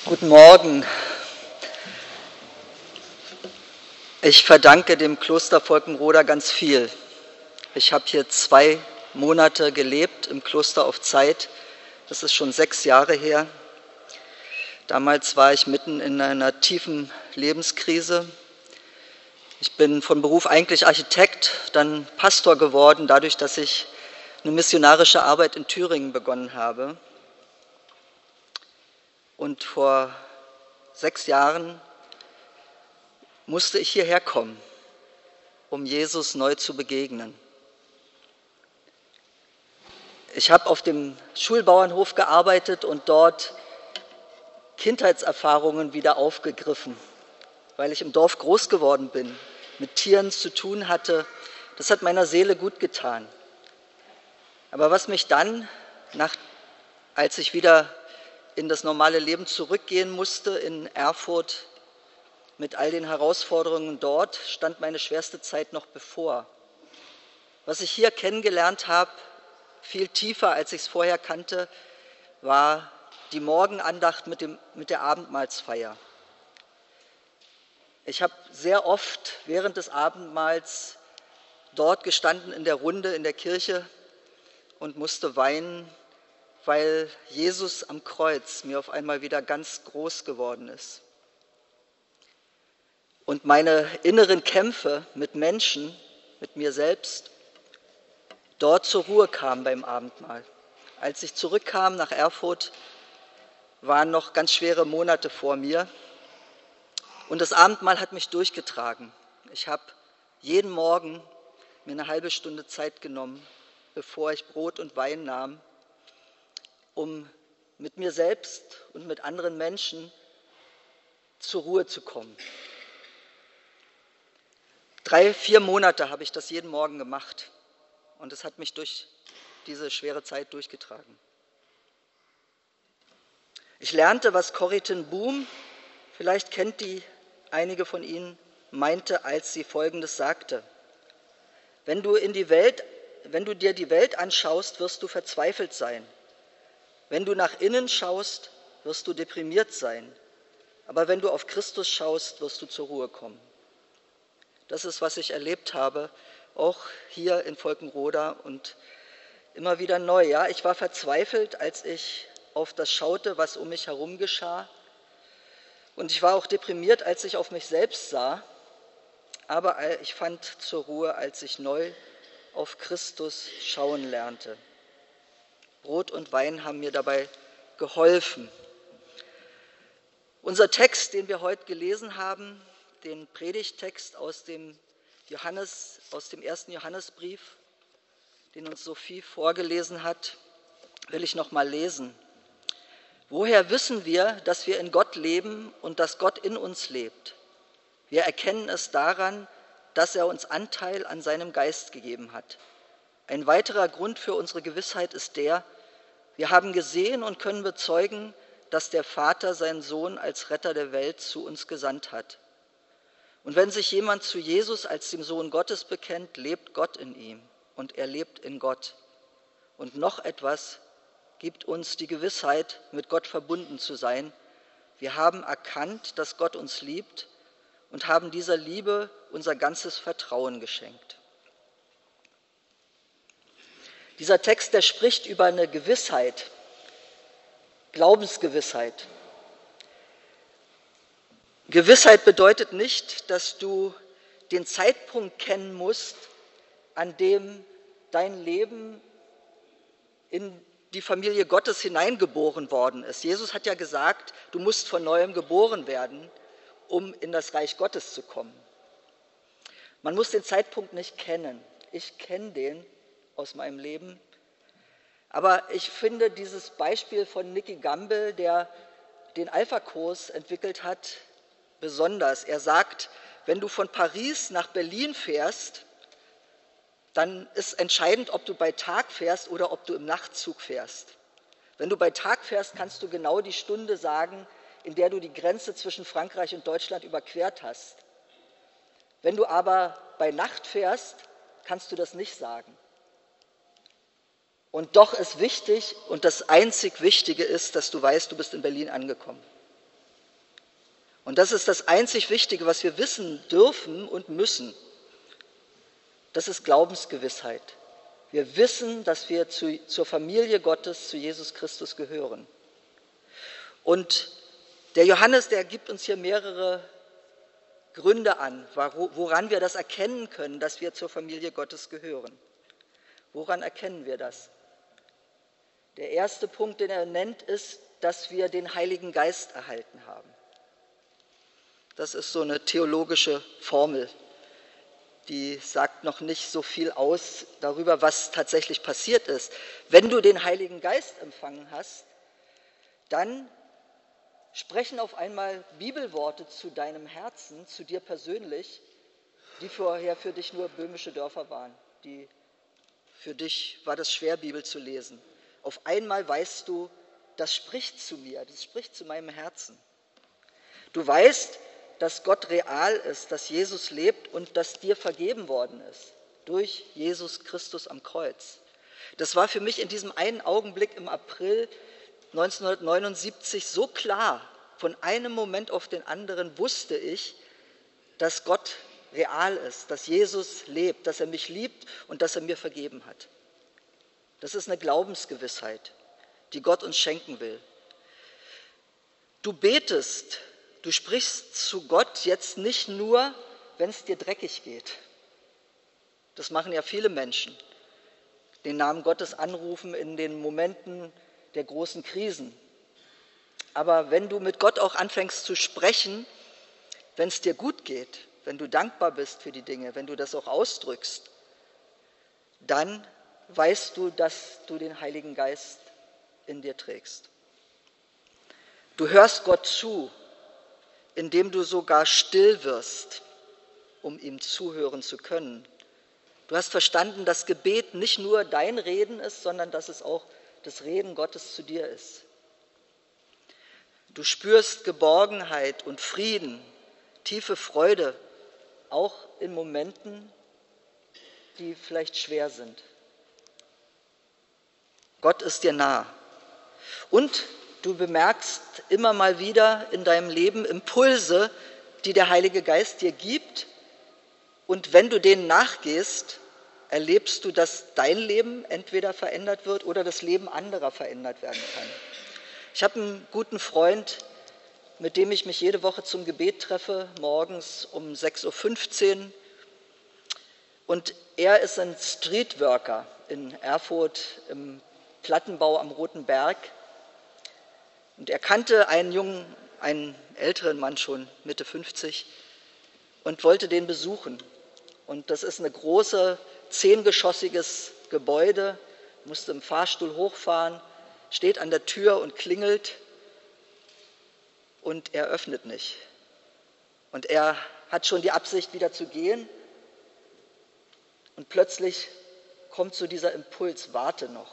Guten Morgen. Ich verdanke dem Kloster Volkenroda ganz viel. Ich habe hier 2 Monate gelebt im Kloster auf Zeit. Das ist schon 6 Jahre her. Damals war ich mitten in einer tiefen Lebenskrise. Ich bin von Beruf eigentlich Architekt, dann Pastor geworden, dadurch, dass ich eine missionarische Arbeit in Thüringen begonnen habe. Und vor 6 Jahren musste ich hierher kommen, um Jesus neu zu begegnen. Ich habe auf dem Schulbauernhof gearbeitet und dort Kindheitserfahrungen wieder aufgegriffen, weil ich im Dorf groß geworden bin, mit Tieren zu tun hatte. Das hat meiner Seele gut getan. Aber was mich dann, als ich wieder in das normale Leben zurückgehen musste, in Erfurt, mit all den Herausforderungen dort, stand meine schwerste Zeit noch bevor. Was ich hier kennengelernt habe, viel tiefer, als ich es vorher kannte, war die Morgenandacht mit der Abendmahlsfeier. Ich habe sehr oft während des Abendmahls dort gestanden in der Runde in der Kirche und musste weinen, weil Jesus am Kreuz mir auf einmal wieder ganz groß geworden ist. Und meine inneren Kämpfe mit Menschen, mit mir selbst, dort zur Ruhe kamen beim Abendmahl. Als ich zurückkam nach Erfurt, waren noch ganz schwere Monate vor mir. Und das Abendmahl hat mich durchgetragen. Ich habe jeden Morgen mir eine halbe Stunde Zeit genommen, bevor ich Brot und Wein nahm, um mit mir selbst und mit anderen Menschen zur Ruhe zu kommen. 3, 4 Monate habe ich das jeden Morgen gemacht und es hat mich durch diese schwere Zeit durchgetragen. Ich lernte, was Corrie ten Boom, vielleicht kennt die einige von Ihnen, meinte, als sie Folgendes sagte: Wenn du dir die Welt anschaust, wirst du verzweifelt sein. Wenn du nach innen schaust, wirst du deprimiert sein. Aber wenn du auf Christus schaust, wirst du zur Ruhe kommen. Das ist, was ich erlebt habe, auch hier in Volkenroda und immer wieder neu. Ja, ich war verzweifelt, als ich auf das schaute, was um mich herum geschah. Und ich war auch deprimiert, als ich auf mich selbst sah. Aber ich fand zur Ruhe, als ich neu auf Christus schauen lernte. Brot und Wein haben mir dabei geholfen. Unser Text, den wir heute gelesen haben, den Predigttext aus dem 1. Johannesbrief, den uns Sophie vorgelesen hat, will ich noch mal lesen. Woher wissen wir, dass wir in Gott leben und dass Gott in uns lebt? Wir erkennen es daran, dass er uns Anteil an seinem Geist gegeben hat. Ein weiterer Grund für unsere Gewissheit ist der: Wir haben gesehen und können bezeugen, dass der Vater seinen Sohn als Retter der Welt zu uns gesandt hat. Und wenn sich jemand zu Jesus als dem Sohn Gottes bekennt, lebt Gott in ihm und er lebt in Gott. Und noch etwas gibt uns die Gewissheit, mit Gott verbunden zu sein. Wir haben erkannt, dass Gott uns liebt und haben dieser Liebe unser ganzes Vertrauen geschenkt. Dieser Text, der spricht über eine Gewissheit, Glaubensgewissheit. Gewissheit bedeutet nicht, dass du den Zeitpunkt kennen musst, an dem dein Leben in die Familie Gottes hineingeboren worden ist. Jesus hat ja gesagt, du musst von neuem geboren werden, um in das Reich Gottes zu kommen. Man muss den Zeitpunkt nicht kennen. Ich kenne den aus meinem Leben. Aber ich finde dieses Beispiel von Nicky Gamble, der den Alpha-Kurs entwickelt hat, besonders. Er sagt, wenn du von Paris nach Berlin fährst, dann ist entscheidend, ob du bei Tag fährst oder ob du im Nachtzug fährst. Wenn du bei Tag fährst, kannst du genau die Stunde sagen, in der du die Grenze zwischen Frankreich und Deutschland überquert hast. Wenn du aber bei Nacht fährst, kannst du das nicht sagen. Und doch ist wichtig, und das einzig Wichtige ist, dass du weißt, du bist in Berlin angekommen. Und das ist das einzig Wichtige, was wir wissen dürfen und müssen. Das ist Glaubensgewissheit. Wir wissen, dass wir zur Familie Gottes, zu Jesus Christus gehören. Und der Johannes, der gibt uns hier mehrere Gründe an, woran wir das erkennen können, dass wir zur Familie Gottes gehören. Woran erkennen wir das? Der erste Punkt, den er nennt, ist, dass wir den Heiligen Geist erhalten haben. Das ist so eine theologische Formel, die sagt noch nicht so viel aus darüber, was tatsächlich passiert ist. Wenn du den Heiligen Geist empfangen hast, dann sprechen auf einmal Bibelworte zu deinem Herzen, zu dir persönlich, die vorher für dich nur böhmische Dörfer waren. Für dich war das schwer, Bibel zu lesen. Auf einmal weißt du, das spricht zu mir, das spricht zu meinem Herzen. Du weißt, dass Gott real ist, dass Jesus lebt und dass dir vergeben worden ist durch Jesus Christus am Kreuz. Das war für mich in diesem einen Augenblick im April 1979 so klar. Von einem Moment auf den anderen wusste ich, dass Gott real ist, dass Jesus lebt, dass er mich liebt und dass er mir vergeben hat. Das ist eine Glaubensgewissheit, die Gott uns schenken will. Du betest, du sprichst zu Gott jetzt nicht nur, wenn es dir dreckig geht. Das machen ja viele Menschen. Den Namen Gottes anrufen in den Momenten der großen Krisen. Aber wenn du mit Gott auch anfängst zu sprechen, wenn es dir gut geht, wenn du dankbar bist für die Dinge, wenn du das auch ausdrückst, dann weißt du, dass du den Heiligen Geist in dir trägst. Du hörst Gott zu, indem du sogar still wirst, um ihm zuhören zu können. Du hast verstanden, dass Gebet nicht nur dein Reden ist, sondern dass es auch das Reden Gottes zu dir ist. Du spürst Geborgenheit und Frieden, tiefe Freude, auch in Momenten, die vielleicht schwer sind. Gott ist dir nah. Und du bemerkst immer mal wieder in deinem Leben Impulse, die der Heilige Geist dir gibt. Und wenn du denen nachgehst, erlebst du, dass dein Leben entweder verändert wird oder das Leben anderer verändert werden kann. Ich habe einen guten Freund, mit dem ich mich jede Woche zum Gebet treffe, morgens um 6:15 Uhr. Und er ist ein Streetworker in Erfurt im Plattenbau am Roten Berg. Und er kannte einen älteren Mann schon, Mitte 50, und wollte den besuchen. Und das ist ein großes, 10-geschossiges Gebäude, musste im Fahrstuhl hochfahren, steht an der Tür und klingelt und er öffnet nicht. Und er hat schon die Absicht, wieder zu gehen. Und plötzlich kommt so dieser Impuls, warte noch.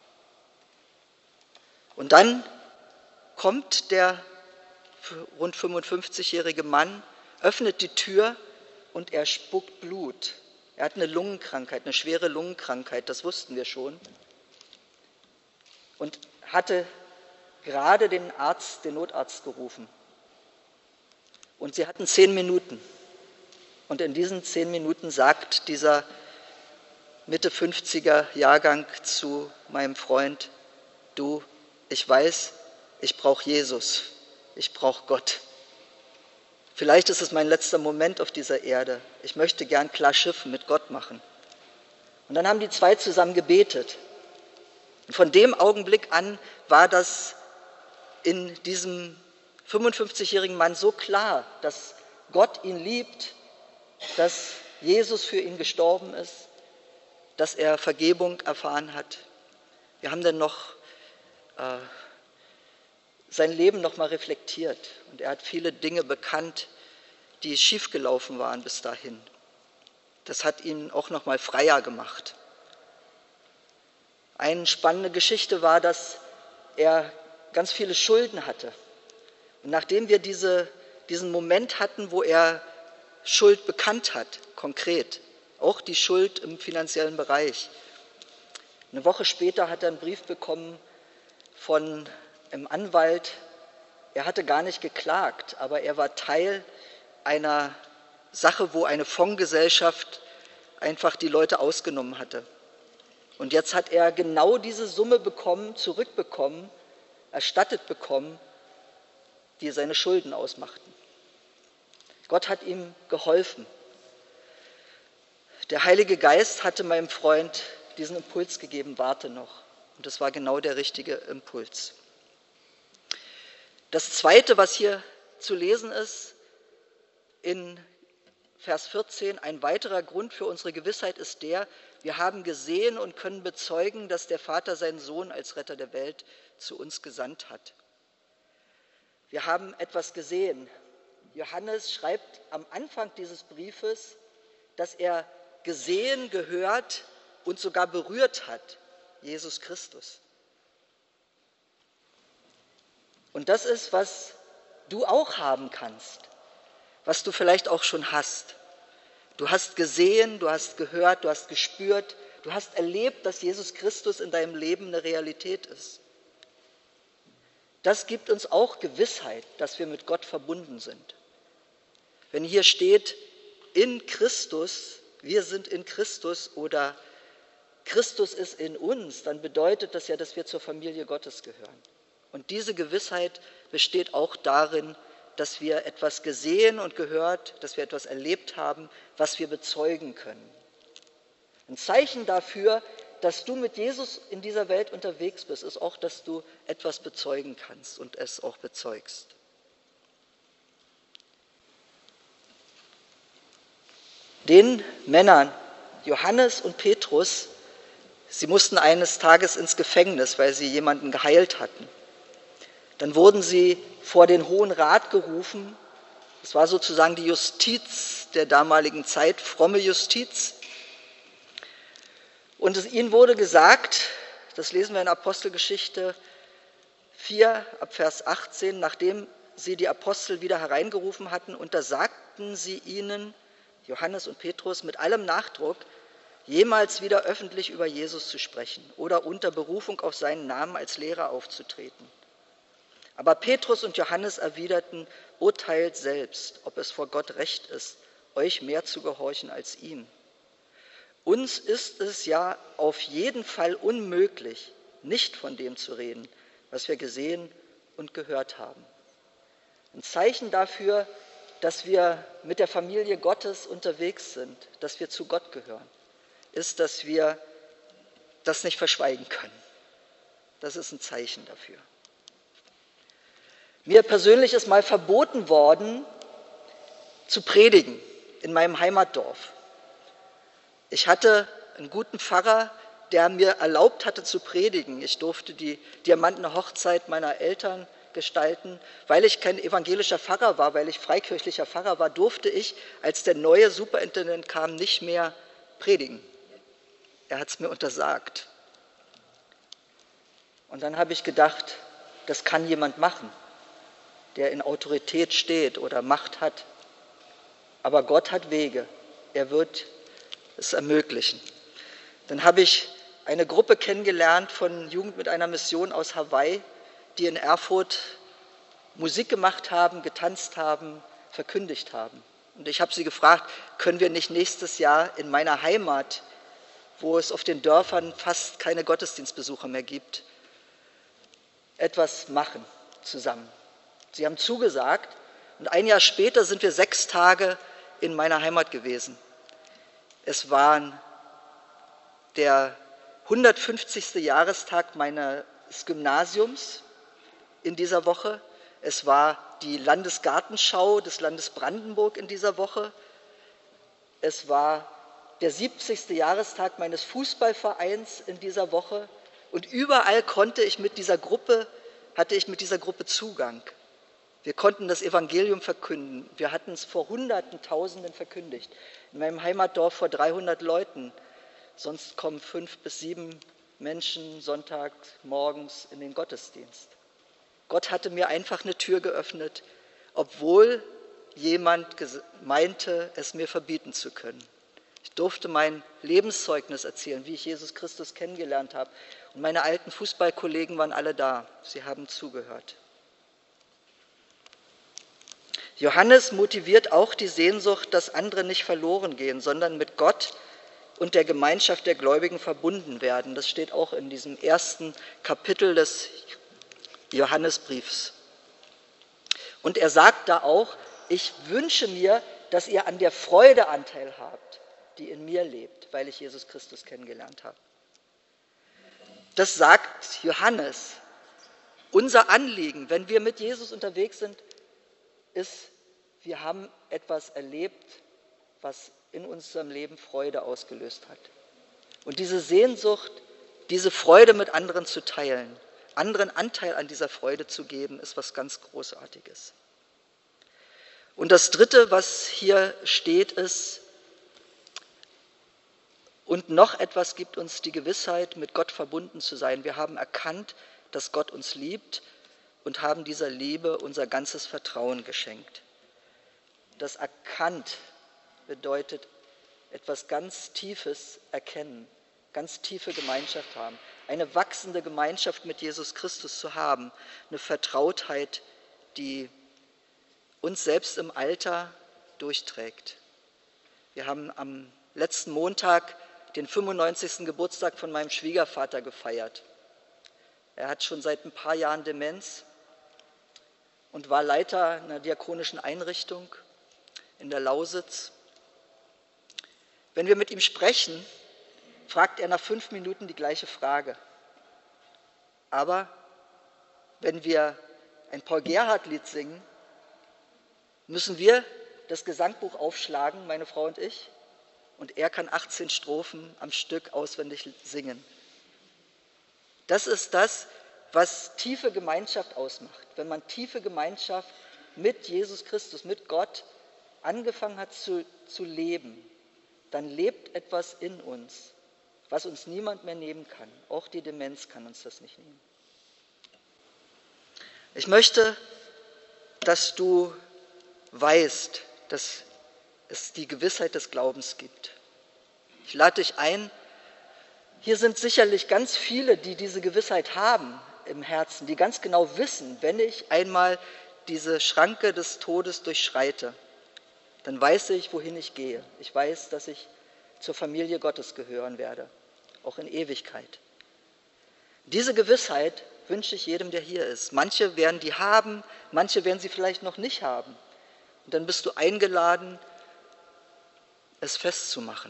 Und dann kommt der rund 55-jährige Mann, öffnet die Tür und er spuckt Blut. Er hat eine Lungenkrankheit, eine schwere Lungenkrankheit, das wussten wir schon. Und hatte gerade den Notarzt gerufen. Und sie hatten 10 Minuten. Und in diesen 10 Minuten sagt dieser Mitte 50er Jahrgang zu meinem Freund: Du, ich weiß, ich brauche Jesus, ich brauche Gott. Vielleicht ist es mein letzter Moment auf dieser Erde. Ich möchte gern klar Schiff mit Gott machen. Und dann haben die zwei zusammen gebetet. Und von dem Augenblick an war das in diesem 55-jährigen Mann so klar, dass Gott ihn liebt, dass Jesus für ihn gestorben ist, dass er Vergebung erfahren hat. Wir haben dann noch sein Leben noch mal reflektiert und er hat viele Dinge bekannt, die schiefgelaufen waren bis dahin. Das hat ihn auch noch mal freier gemacht. Eine spannende Geschichte war, dass er ganz viele Schulden hatte. Und nachdem wir diesen Moment hatten, wo er Schuld bekannt hat, konkret, auch die Schuld im finanziellen Bereich. Eine Woche später hat er einen Brief bekommen von einem Anwalt. er hatte gar nicht geklagt, aber er war Teil einer Sache, wo eine Fondsgesellschaft einfach die Leute ausgenommen hatte. Und jetzt hat er genau diese Summe zurückbekommen, erstattet bekommen, die seine Schulden ausmachten. Gott hat ihm geholfen. Der Heilige Geist hatte meinem Freund diesen Impuls gegeben, warte noch. Und das war genau der richtige Impuls. Das Zweite, was hier zu lesen ist, in Vers 14, ein weiterer Grund für unsere Gewissheit ist der, wir haben gesehen und können bezeugen, dass der Vater seinen Sohn als Retter der Welt zu uns gesandt hat. Wir haben etwas gesehen. Johannes schreibt am Anfang dieses Briefes, dass er gesehen, gehört und sogar berührt hat, Jesus Christus. Und das ist, was du auch haben kannst, was du vielleicht auch schon hast. Du hast gesehen, du hast gehört, du hast gespürt, du hast erlebt, dass Jesus Christus in deinem Leben eine Realität ist. Das gibt uns auch Gewissheit, dass wir mit Gott verbunden sind. Wenn hier steht, in Christus, wir sind in Christus oder Christus ist in uns, dann bedeutet das ja, dass wir zur Familie Gottes gehören. Und diese Gewissheit besteht auch darin, dass wir etwas gesehen und gehört, dass wir etwas erlebt haben, was wir bezeugen können. Ein Zeichen dafür, dass du mit Jesus in dieser Welt unterwegs bist, ist auch, dass du etwas bezeugen kannst und es auch bezeugst. Den Männern, Johannes und Petrus, sie mussten eines Tages ins Gefängnis, weil sie jemanden geheilt hatten. Dann wurden sie vor den Hohen Rat gerufen. Das war sozusagen die Justiz der damaligen Zeit, fromme Justiz. Und ihnen wurde gesagt, das lesen wir in Apostelgeschichte 4 ab Vers 18, nachdem sie die Apostel wieder hereingerufen hatten, untersagten sie ihnen, Johannes und Petrus, mit allem Nachdruck, jemals wieder öffentlich über Jesus zu sprechen oder unter Berufung auf seinen Namen als Lehrer aufzutreten. Aber Petrus und Johannes erwiderten, urteilt selbst, ob es vor Gott recht ist, euch mehr zu gehorchen als ihm. Uns ist es ja auf jeden Fall unmöglich, nicht von dem zu reden, was wir gesehen und gehört haben. Ein Zeichen dafür, dass wir mit der Familie Gottes unterwegs sind, dass wir zu Gott gehören, ist, dass wir das nicht verschweigen können. Das ist ein Zeichen dafür. Mir persönlich ist mal verboten worden, zu predigen in meinem Heimatdorf. Ich hatte einen guten Pfarrer, der mir erlaubt hatte zu predigen. Ich durfte die diamantene Hochzeit meiner Eltern gestalten. Weil ich kein evangelischer Pfarrer war, weil ich freikirchlicher Pfarrer war, durfte ich, als der neue Superintendent kam, nicht mehr predigen. Er hat es mir untersagt. Und dann habe ich gedacht, das kann jemand machen, der in Autorität steht oder Macht hat. Aber Gott hat Wege. Er wird es ermöglichen. Dann habe ich eine Gruppe kennengelernt von Jugend mit einer Mission aus Hawaii, die in Erfurt Musik gemacht haben, getanzt haben, verkündigt haben. Und ich habe sie gefragt, können wir nicht nächstes Jahr in meiner Heimat, wo es auf den Dörfern fast keine Gottesdienstbesucher mehr gibt, etwas machen zusammen. Sie haben zugesagt und ein Jahr später sind wir 6 Tage in meiner Heimat gewesen. Es war der 150. Jahrestag meines Gymnasiums in dieser Woche. Es war die Landesgartenschau des Landes Brandenburg in dieser Woche. Es war der 70. Jahrestag meines Fußballvereins in dieser Woche. Und überall hatte ich mit dieser Gruppe Zugang. Wir konnten das Evangelium verkünden. Wir hatten es vor Hunderten, Tausenden verkündigt. In meinem Heimatdorf vor 300 Leuten. Sonst kommen 5 bis 7 Menschen sonntags morgens in den Gottesdienst. Gott hatte mir einfach eine Tür geöffnet, obwohl jemand meinte, es mir verbieten zu können. Ich durfte mein Lebenszeugnis erzählen, wie ich Jesus Christus kennengelernt habe. Und meine alten Fußballkollegen waren alle da. Sie haben zugehört. Johannes motiviert auch die Sehnsucht, dass andere nicht verloren gehen, sondern mit Gott und der Gemeinschaft der Gläubigen verbunden werden. Das steht auch in diesem ersten Kapitel des Johannesbriefs. Und er sagt da auch, ich wünsche mir, dass ihr an der Freude Anteil habt, die in mir lebt, weil ich Jesus Christus kennengelernt habe. Das sagt Johannes. Unser Anliegen, wenn wir mit Jesus unterwegs sind, ist, wir haben etwas erlebt, was in unserem Leben Freude ausgelöst hat. Und diese Sehnsucht, diese Freude mit anderen zu teilen, anderen Anteil an dieser Freude zu geben, ist was ganz Großartiges. Und das Dritte, was hier steht, ist, und noch etwas gibt uns die Gewissheit, mit Gott verbunden zu sein. Wir haben erkannt, dass Gott uns liebt und haben dieser Liebe unser ganzes Vertrauen geschenkt. Das erkannt bedeutet etwas ganz Tiefes erkennen, ganz tiefe Gemeinschaft haben, eine wachsende Gemeinschaft mit Jesus Christus zu haben, eine Vertrautheit, die uns selbst im Alter durchträgt. Wir haben am letzten Montag den 95. Geburtstag von meinem Schwiegervater gefeiert. Er hat schon seit ein paar Jahren Demenz und war Leiter einer diakonischen Einrichtung in der Lausitz. Wenn wir mit ihm sprechen, fragt er nach 5 Minuten die gleiche Frage. Aber wenn wir ein Paul-Gerhardt-Lied singen, müssen wir das Gesangbuch aufschlagen, meine Frau und ich, und er kann 18 Strophen am Stück auswendig singen. Das ist das, was tiefe Gemeinschaft ausmacht. Wenn man tiefe Gemeinschaft mit Jesus Christus, mit Gott angefangen hat zu leben, dann lebt etwas in uns, was uns niemand mehr nehmen kann. Auch die Demenz kann uns das nicht nehmen. Ich möchte, dass du weißt, dass es die Gewissheit des Glaubens gibt. Ich lade dich ein, hier sind sicherlich ganz viele, die diese Gewissheit haben im Herzen, die ganz genau wissen, wenn ich einmal diese Schranke des Todes durchschreite, dann weiß ich, wohin ich gehe. Ich weiß, dass ich zur Familie Gottes gehören werde, auch in Ewigkeit. Diese Gewissheit wünsche ich jedem, der hier ist. Manche werden die haben, manche werden sie vielleicht noch nicht haben. Und dann bist du eingeladen, es festzumachen.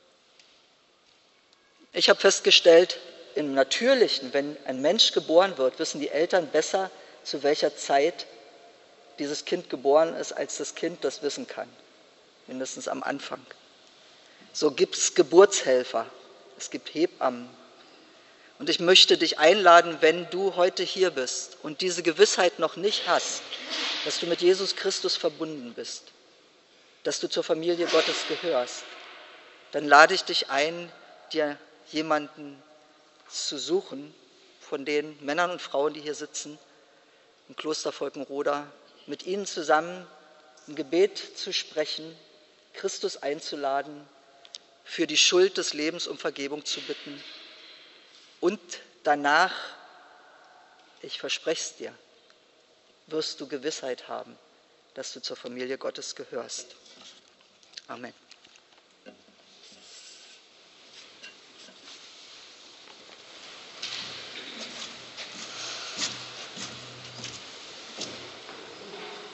Ich habe festgestellt, im Natürlichen, wenn ein Mensch geboren wird, wissen die Eltern besser, zu welcher Zeit dieses Kind geboren ist, als das Kind das wissen kann, mindestens am Anfang. So gibt es Geburtshelfer, es gibt Hebammen. Und ich möchte dich einladen, wenn du heute hier bist und diese Gewissheit noch nicht hast, dass du mit Jesus Christus verbunden bist, dass du zur Familie Gottes gehörst, dann lade ich dich ein, dir jemanden zu suchen, von den Männern und Frauen, die hier sitzen, im Kloster Volkenroda, mit ihnen zusammen ein Gebet zu sprechen, Christus einzuladen, für die Schuld des Lebens um Vergebung zu bitten und danach, ich verspreche es dir, wirst du Gewissheit haben, dass du zur Familie Gottes gehörst. Amen.